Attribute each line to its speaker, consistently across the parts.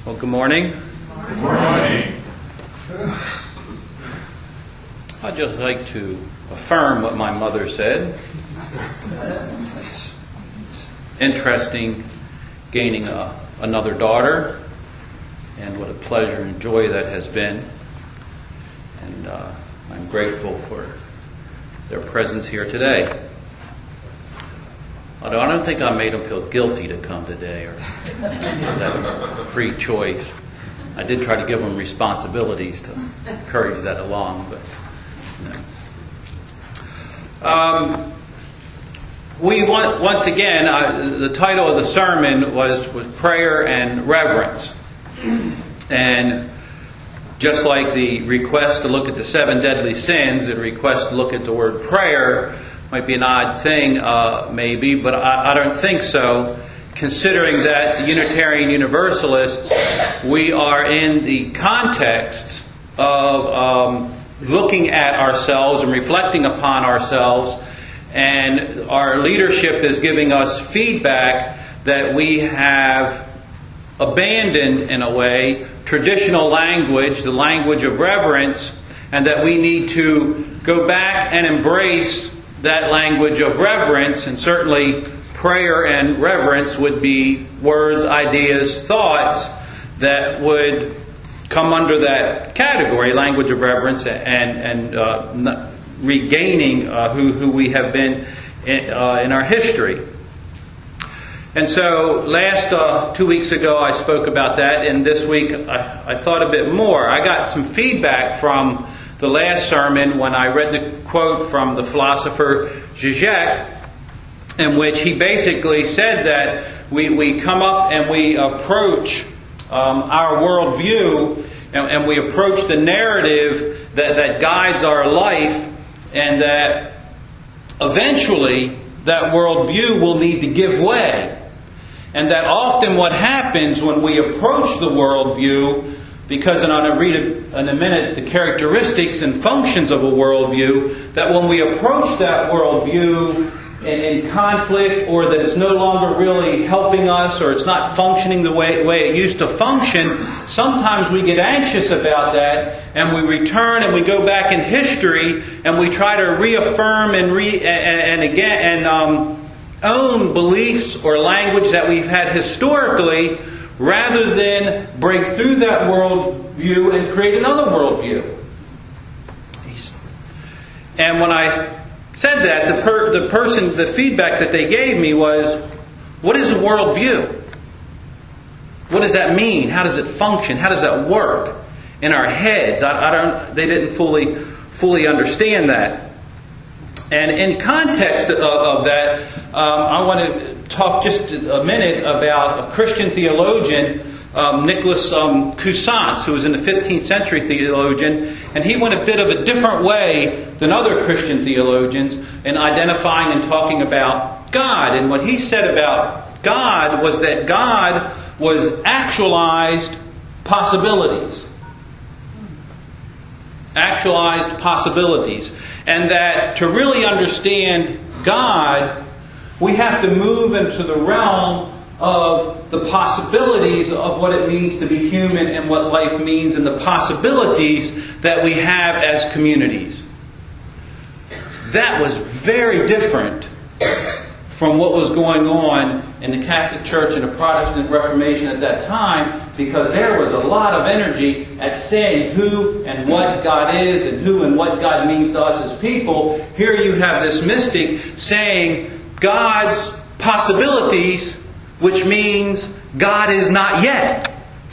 Speaker 1: Well, good morning.
Speaker 2: Good morning.
Speaker 1: I'd just like to affirm what my mother said. It's interesting gaining another daughter, and what a pleasure and joy that has been. And I'm grateful for their presence here today. Although I don't think I made them feel guilty to come today, or that free choice. I did try to give them responsibilities to encourage that along, but we want, once again, the title of the sermon was Prayer and Reverence. And just like the request to look at the 7 deadly sins, the request to look at the word prayer might be an odd thing, maybe, but I don't think so. Considering that Unitarian Universalists, we are in the context of looking at ourselves and reflecting upon ourselves, and our leadership is giving us feedback that we have abandoned, in a way, traditional language, the language of reverence, and that we need to go back and embrace that language of reverence. And certainly prayer and reverence would be words, ideas, thoughts that would come under that category, language of reverence, and regaining who we have been in our history. And so last 2 weeks ago I spoke about that, and this week I thought a bit more. I got some feedback from the last sermon when I read the quote from the philosopher Zizek, in which he basically said that we come up and we approach our worldview, and we approach the narrative that guides our life, and that eventually that worldview will need to give way. And that often what happens when we approach the worldview, because, and I'm going to read in a minute the characteristics and functions of a worldview, that when we approach that worldview in conflict, or that it's no longer really helping us, or it's not functioning the way it used to function, sometimes we get anxious about that, and we return and we go back in history and we try to reaffirm and own beliefs or language that we've had historically, rather than break through that worldview and create another worldview. And when I said that, the feedback that they gave me was, what is a worldview? What does that mean? How does it function? How does that work in our heads? They didn't fully understand that. And in context of that, I want to talk just a minute about a Christian theologian, Nicholas Cousins, who was in the 15th century theologian, and he went a bit of a different way than other Christian theologians in identifying and talking about God. And what he said about God was that God was actualized possibilities. Actualized possibilities. And that to really understand God, we have to move into the realm of the possibilities of what it means to be human and what life means, and the possibilities that we have as communities. That was very different from what was going on in the Catholic Church and the Protestant Reformation at that time, because there was a lot of energy at saying who and what God is and who and what God means to us as people. Here you have this mystic saying God's possibilities, which means God is not yet.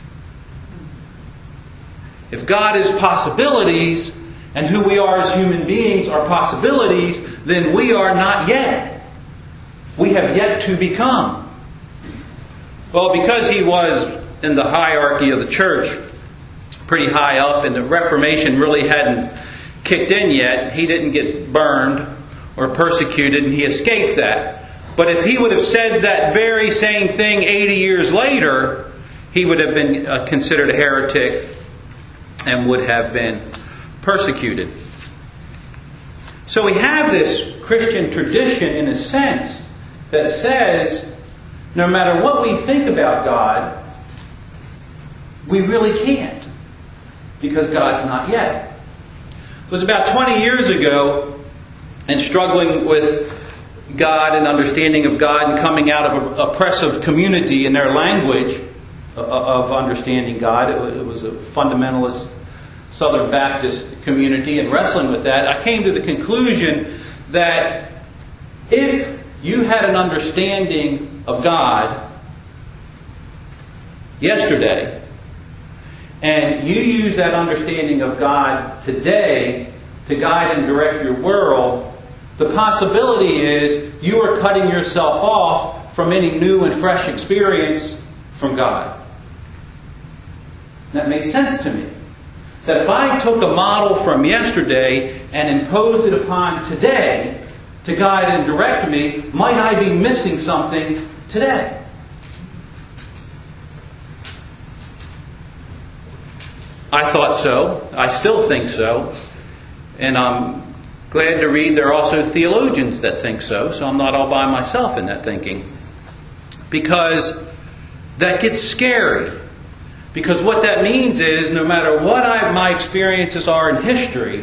Speaker 1: If God is possibilities, and who we are as human beings are possibilities, then we are not yet. We have yet to become. Well, because he was in the hierarchy of the church, pretty high up, and the Reformation really hadn't kicked in yet, he didn't get burned or persecuted, and he escaped that. But if he would have said that very same thing 80 years later, he would have been considered a heretic and would have been persecuted. So we have this Christian tradition, in a sense, that says no matter what we think about God, We really can't, because God's not yet. It was about 20 years ago, and struggling with God and understanding of God and coming out of an oppressive community in their language of understanding God. It was a fundamentalist Southern Baptist community, and wrestling with that, I came to the conclusion that if you had an understanding of God yesterday, and you use that understanding of God today to guide and direct your world, the possibility is you are cutting yourself off from any new and fresh experience from God. That made sense to me. That if I took a model from yesterday and imposed it upon today to guide and direct me, might I be missing something today? I thought so. I still think so. And I'm glad to read there are also theologians that think so. So I'm not all by myself in that thinking. Because that gets scary. Because what that means is, no matter what my experiences are in history,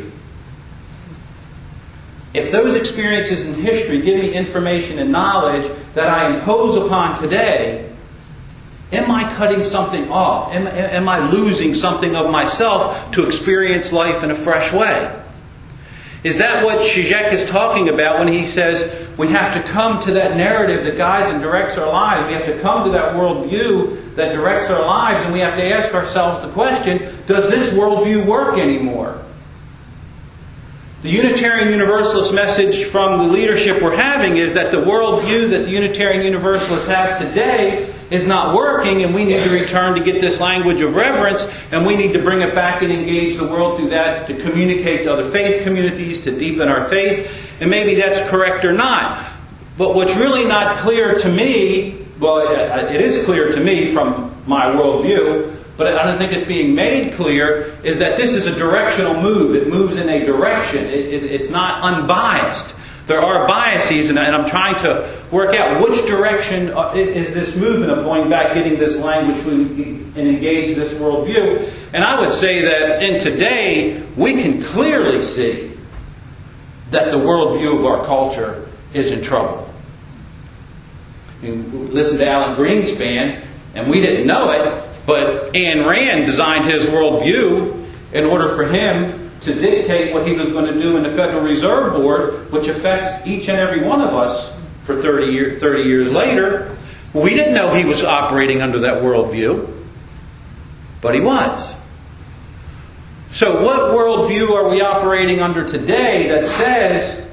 Speaker 1: if those experiences in history give me information and knowledge that I impose upon today, am I cutting something off? Am I losing something of myself to experience life in a fresh way? Is that what Zizek is talking about when he says we have to come to that narrative that guides and directs our lives? We have to come to that worldview that directs our lives, and we have to ask ourselves the question, does this worldview work anymore? The Unitarian Universalist message from the leadership we're having is that the worldview that the Unitarian Universalists have today is not working, and we need to return to get this language of reverence, and we need to bring it back and engage the world through that to communicate to other faith communities, to deepen our faith. And maybe that's correct or not. But what's really not clear to me, well, it is clear to me from my worldview, but I don't think it's being made clear, is that this is a directional move. It moves in a direction. It's not unbiased. There are biases, and I'm trying to work out which direction is this movement of going back, getting this language and engage this worldview. And I would say that in today, we can clearly see that the worldview of our culture is in trouble. You listen to Alan Greenspan, and we didn't know it, but Ayn Rand designed his worldview in order for him to dictate what he was going to do in the Federal Reserve Board, which affects each and every one of us for 30 years later. We didn't know he was operating under that worldview, but he was. So what worldview are we operating under today that says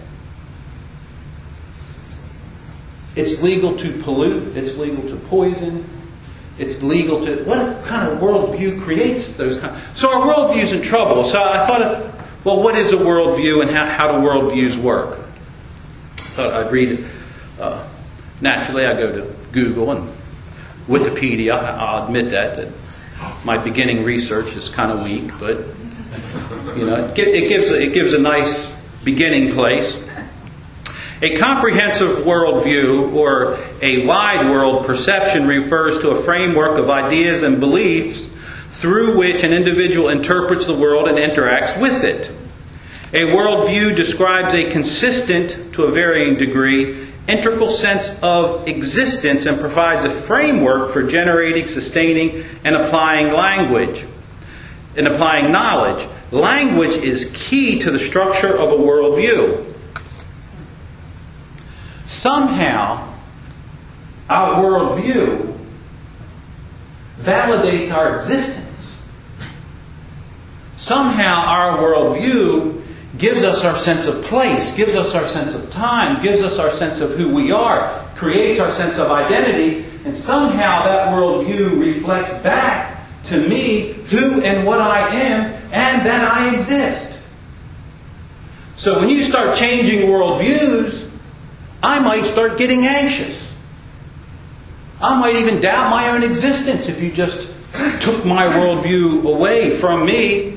Speaker 1: it's legal to pollute, it's legal to poison, it's legal to... What kind of worldview creates those kinds? So our worldview's in trouble. So I thought, well, what is a worldview and how do worldviews work? I thought I'd read it. Naturally, I go to Google and Wikipedia. I'll admit that my beginning research is kind of weak, but it gives a nice beginning place. A comprehensive worldview, or a wide world perception, refers to a framework of ideas and beliefs through which an individual interprets the world and interacts with it. A worldview describes a consistent, to a varying degree, integral sense of existence and provides a framework for generating, sustaining, and applying language, and applying knowledge. Language is key to the structure of a worldview. Somehow, our worldview validates our existence. Somehow, our worldview gives us our sense of place, gives us our sense of time, gives us our sense of who we are, creates our sense of identity, and somehow that worldview reflects back to me who and what I am and that I exist. So when you start changing worldviews, I might start getting anxious. I might even doubt my own existence if you just took my worldview away from me.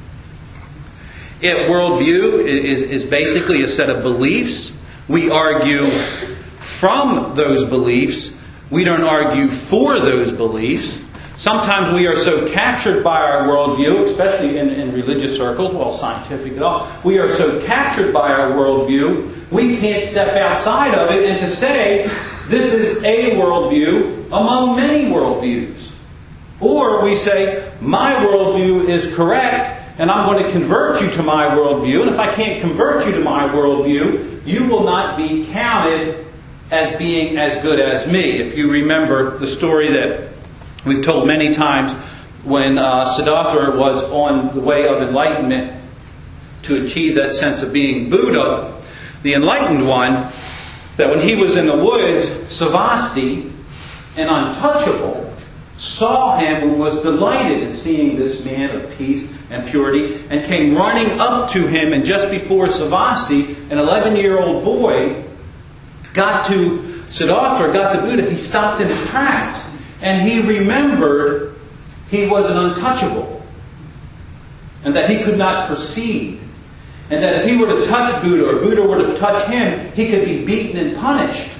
Speaker 1: Worldview is basically a set of beliefs. We argue from those beliefs. We don't argue for those beliefs. Sometimes we are so captured by our worldview, especially in religious circles, well, scientific at all, we are so captured by our worldview, we can't step outside of it and to say, this is a worldview among many worldviews. Or we say, my worldview is correct, and I'm going to convert you to my worldview, and if I can't convert you to my worldview, you will not be counted as being as good as me. If you remember the story that we've told many times when Siddhartha was on the way of enlightenment to achieve that sense of being Buddha, the enlightened one, that when he was in the woods, Savasti, an untouchable, saw him and was delighted in seeing this man of peace and purity and came running up to him, and just before Savasti, an 11-year-old boy, got to Siddhartha, got to Buddha, he stopped in his tracks. And he remembered he was an untouchable. And that he could not proceed. And that if he were to touch Buddha, or Buddha were to touch him, he could be beaten and punished.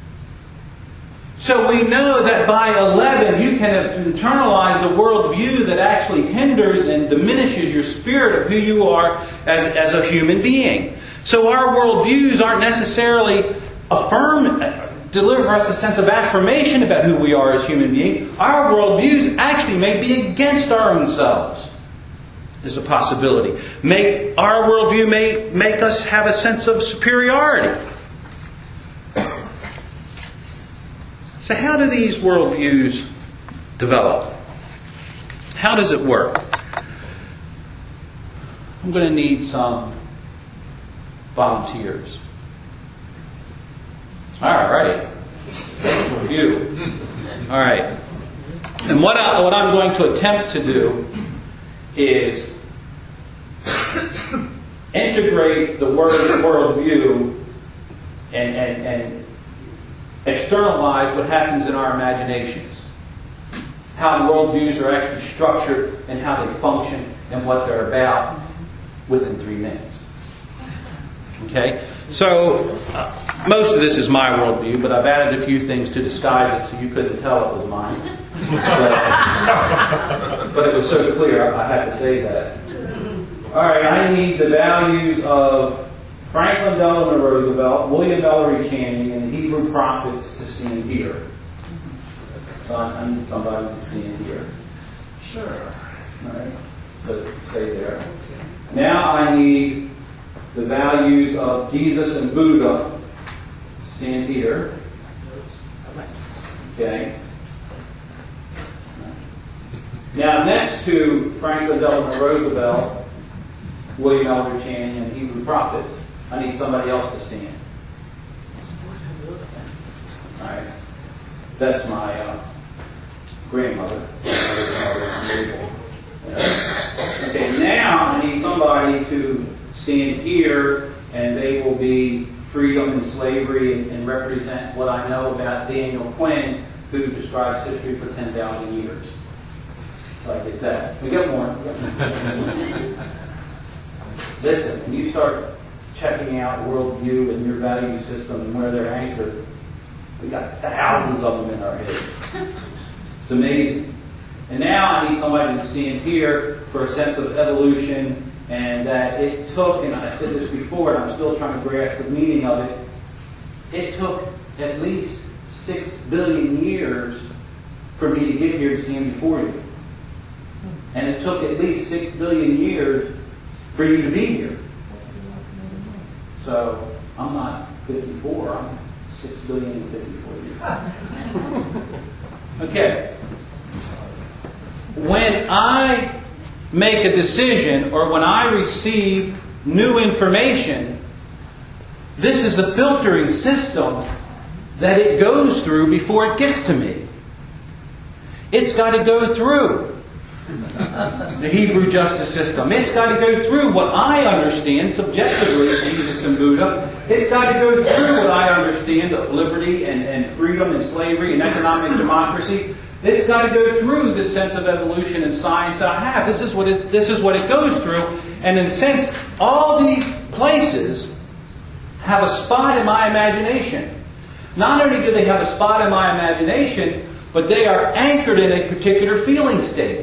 Speaker 1: So we know that by 11 you can have internalized a worldview that actually hinders and diminishes your spirit of who you are as a human being. So our worldviews aren't necessarily deliver us a sense of affirmation about who we are as human beings. Our worldviews actually may be against our own selves. There's a possibility. Our worldview may make us have a sense of superiority. So how do these worldviews develop? How does it work? I'm going to need some volunteers. All right. Thank you. All right. And what I'm going to attempt to do is integrate the word worldview and externalize what happens in our imaginations. How worldviews are actually structured and how they function and what they're about within 3 minutes. Okay? So, most of this is my worldview, but I've added a few things to disguise it so you couldn't tell it was mine. But it was so clear, I had to say that. Alright, I need the values of Franklin Delano Roosevelt, William Ellery Channing, and the Hebrew prophets to stand here. So I need somebody to stand here. Sure. Alright, so stay there. Now I need the values of Jesus and Buddha. Stand here. Okay. Now next to Franklin Delano Roosevelt, William Ellery Channing, and Hebrew prophets, I need somebody else to stand. Alright. That's my grandmother. Okay, now I need somebody to stand here, and they will be freedom and slavery and represent what I know about Daniel Quinn, who describes history for 10,000 years. So I get that. We got more. Listen, when you start checking out worldview and your value system and where they're anchored, we got thousands of them in our head. It's amazing. And now I need somebody to stand here for a sense of evolution, and that it took, and I said this before, and I'm still trying to grasp the meaning of it, it took at least 6 billion years for me to get here to stand before you. And it took at least 6 billion years for you to be here. So, I'm not 54, I'm 6 billion and 54 years. Okay. When I make a decision, or when I receive new information, this is the filtering system that it goes through before it gets to me. It's got to go through the Hebrew justice system. It's got to go through what I understand subjectively of Jesus and Buddha. It's got to go through what I understand of liberty and freedom and slavery and economic democracy. It's got to go through this sense of evolution and science that I have. This is what it goes through. And in a sense, all these places have a spot in my imagination. Not only do they have a spot in my imagination, but they are anchored in a particular feeling state.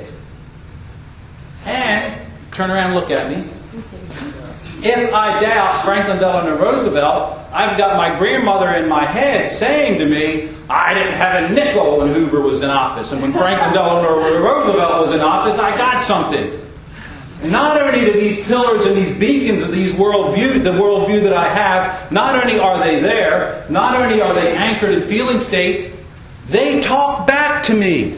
Speaker 1: And, turn around and look at me. If I doubt Franklin Delano Roosevelt, I've got my grandmother in my head saying to me, I didn't have a nickel when Hoover was in office. And when Franklin Delano Roosevelt was in office, I got something. Not only do these pillars and these beacons of these worldview, the worldview that I have, not only are they there, not only are they anchored in feeling states, they talk back to me.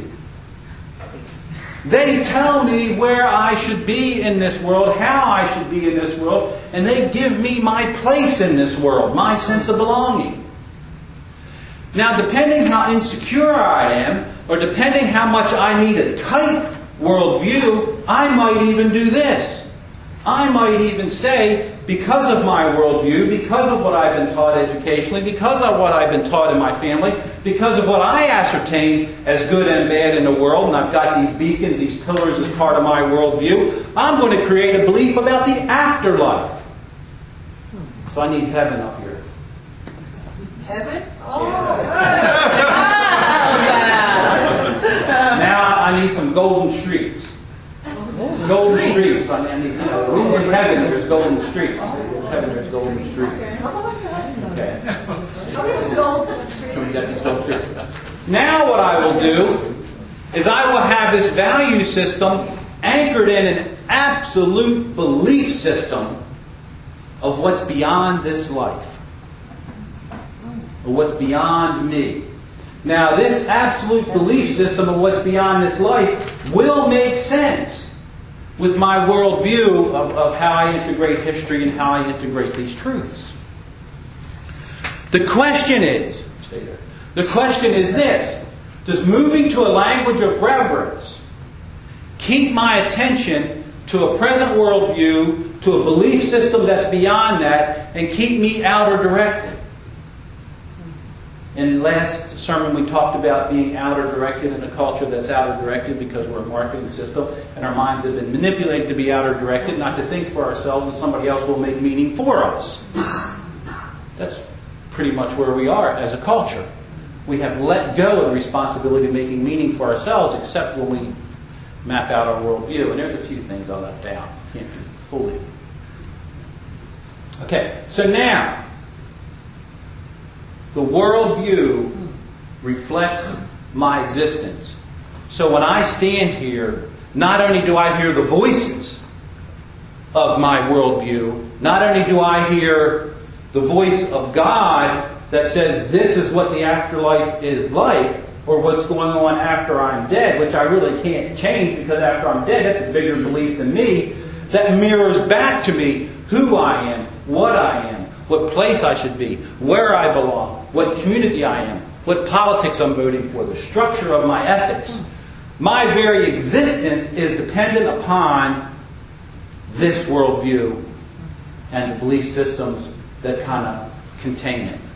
Speaker 1: They tell me where I should be in this world, how I should be in this world, and they give me my place in this world, my sense of belonging. Now, depending how insecure I am, or depending how much I need a tight worldview, I might even do this. I might even say, because of my worldview, because of what I've been taught educationally, because of what I've been taught in my family, because of what I ascertain as good and bad in the world, and I've got these beacons, these pillars as part of my worldview, I'm going to create a belief about the afterlife. So I need heaven up here.
Speaker 3: Heaven? Oh!
Speaker 1: Now I need some golden streets. Golden streets. I mean, in heaven there's golden streets. In heaven there's golden streets. Okay. Now what I will do is I will have this value system anchored in an absolute belief system of what's beyond this life. Or what's beyond me. Now this absolute belief system of what's beyond this life will make sense with my worldview of how I integrate history and how I integrate these truths. The question is, this: does moving to a language of reverence keep my attention to a present worldview, to a belief system that's beyond that, and keep me outer directed? In the last sermon we talked about being outer directed in a culture that's outer directed because we're a marketing system and our minds have been manipulated to be outer directed, not to think for ourselves, and somebody else will make meaning for us. That's pretty much where we are as a culture. We have let go of the responsibility of making meaning for ourselves, except when we map out our worldview. And there's a few things I left out. Can't do fully. Okay, so now the worldview reflects my existence. So when I stand here, not only do I hear the voices of my worldview, not only do I hear the voice of God that says this is what the afterlife is like, or what's going on after I'm dead, which I really can't change because after I'm dead, that's a bigger belief than me, that mirrors back to me who I am, what I am, what place I should be, where I belong, what community I am, what politics I'm voting for, the structure of my ethics. My very existence is dependent upon this worldview and the belief systems that kind of contain it.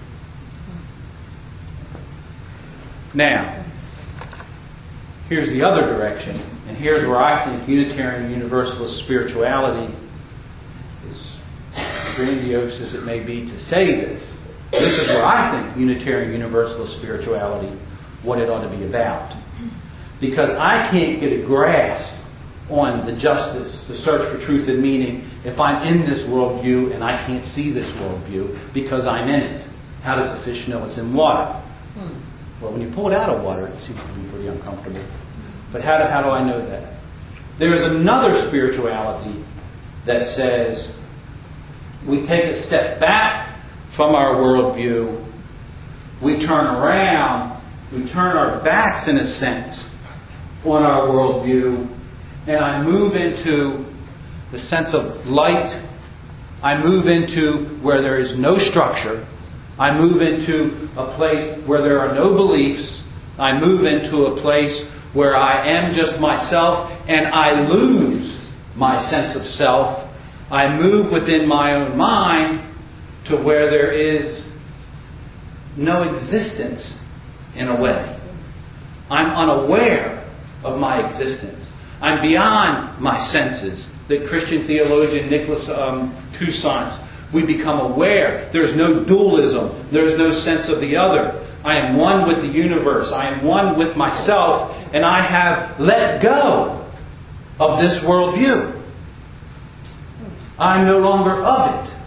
Speaker 1: Now, here's the other direction, and here's where I think Unitarian Universalist spirituality, is grandiose as it may be to say this, this is where I think Unitarian Universalist spirituality, what it ought to be about. Because I can't get a grasp on the justice, the search for truth and meaning, if I'm in this worldview and I can't see this worldview because I'm in it. How does a fish know it's in water? Well, when you pull it out of water, it seems to be pretty uncomfortable. But how do I know that? There is another spirituality that says we take a step back from our worldview, we turn around, we turn our backs in a sense on our worldview, and I move into the sense of light. I move into where there is no structure. I move into a place where there are no beliefs. I move into a place where I am just myself and I lose my sense of self. I move within my own mind to where there is no existence in a way. I'm unaware of my existence. I'm beyond my senses. The Christian theologian Nicholas Cousins, we become aware. There's no dualism. There's no sense of the other. I am one with the universe. I am one with myself, and I have let go of this worldview. I'm no longer of it.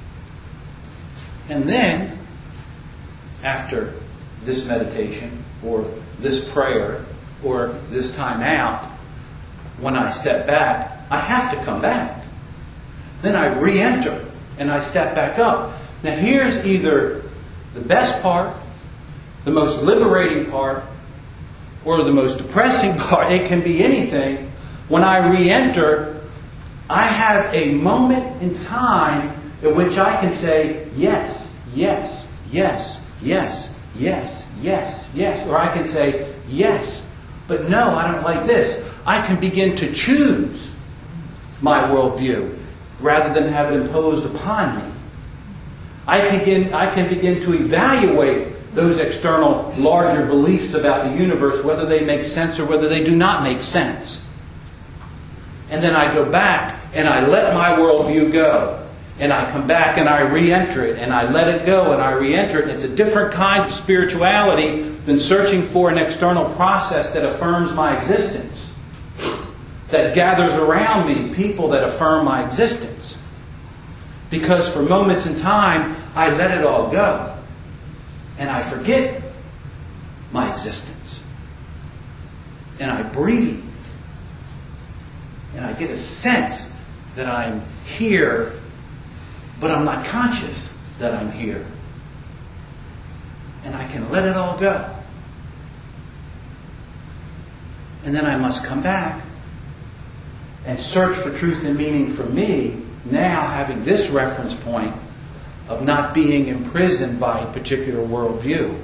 Speaker 1: And then, after this meditation, or this prayer, or this time out, when I step back, I have to come back. Then I re-enter, and I step back up. Now here's either the best part, the most liberating part, or the most depressing part. It can be anything. When I re-enter, I have a moment in time in which I can say yes, yes, yes, yes, yes, yes, yes. Or I can say yes, but no, I don't like this. I can begin to choose my worldview rather than have it imposed upon me. I can begin to evaluate those external, larger beliefs about the universe, whether they make sense or whether they do not make sense. And then I go back and I let my worldview go. And I come back and I re-enter it, and I let it go and I re-enter it. And it's a different kind of spirituality than searching for an external process that affirms my existence, that gathers around me people that affirm my existence. Because for moments in time, I let it all go. And I forget my existence. And I breathe. And I get a sense that I'm here, but I'm not conscious that I'm here. And I can let it all go. And then I must come back and search for truth and meaning for me, now having this reference point of not being imprisoned by a particular worldview.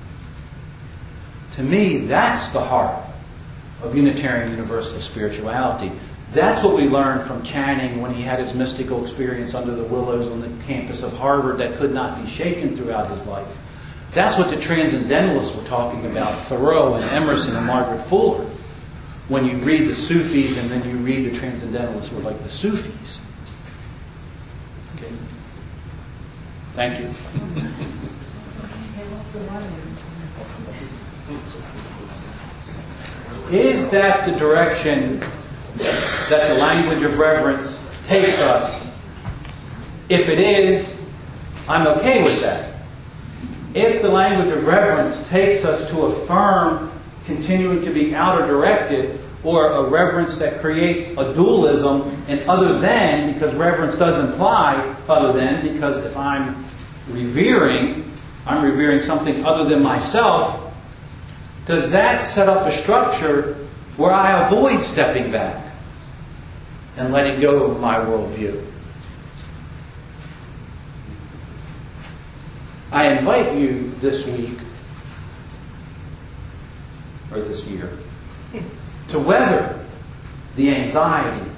Speaker 1: To me, that's the heart of Unitarian Universalist spirituality. That's what we learned from Channing when he had his mystical experience under the willows on the campus of Harvard that could not be shaken throughout his life. That's what the Transcendentalists were talking about, Thoreau and Emerson and Margaret Fuller. When you read the Sufis and then you read the Transcendentalists were like the Sufis. Okay. Thank you. Is that the direction that the language of reverence takes us? If it is, I'm okay with that. If the language of reverence takes us to affirm continuing to be outer directed, or a reverence that creates a dualism, and other than, because reverence does imply other than, because if I'm revering something other than myself, does that set up a structure where I avoid stepping back and letting go of my worldview? I invite you this week, or this year, to weather the anxiety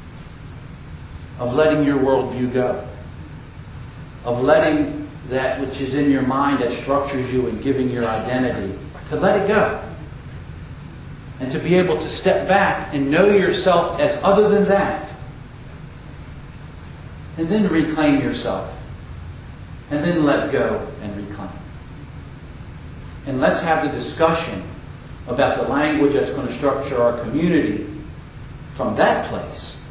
Speaker 1: of letting your worldview go, of letting that which is in your mind that structures you and giving your identity, to let it go. And to be able to step back and know yourself as other than that. And then reclaim yourself. And then let go and reclaim. And let's have the discussion about the language that's going to structure our community from that place.